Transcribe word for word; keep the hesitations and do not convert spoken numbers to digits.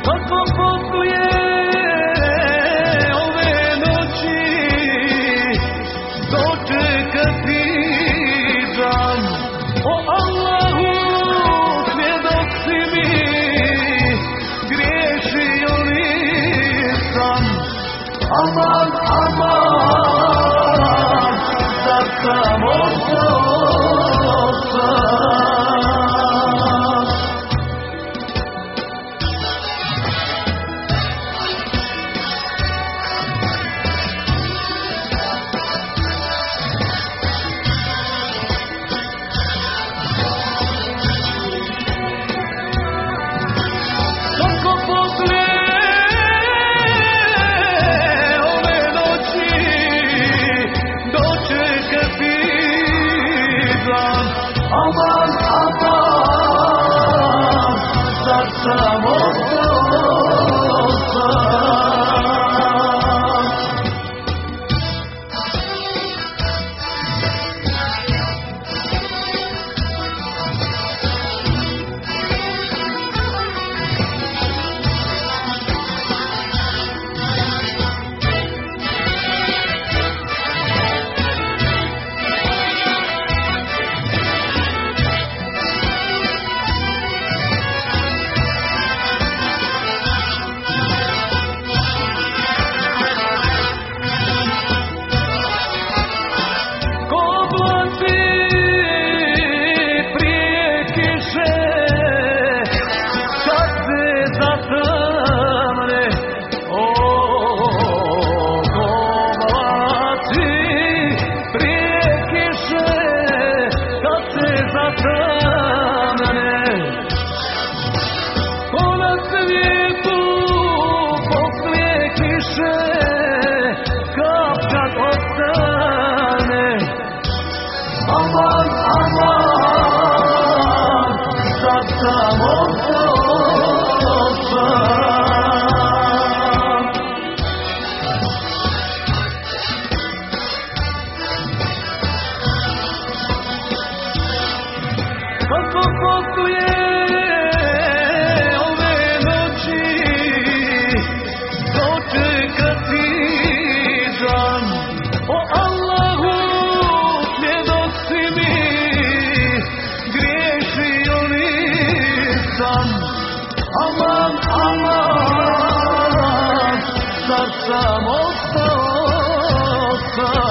Kako poslije ove noći dočekati dan. O Allahu, svjedok si mi, griješio nisam. Aman, aman, zar sam ostao sam. Kako poslije ove noći dočekati dan. Aman, aman, zar sam ostao sam. Aman, aman, zar sam ostao sam. Kako poslije ove noći dočekati dan. O Allahu, svjedok si mi, griješio nisam. Aman, aman, zar sam ostao sam.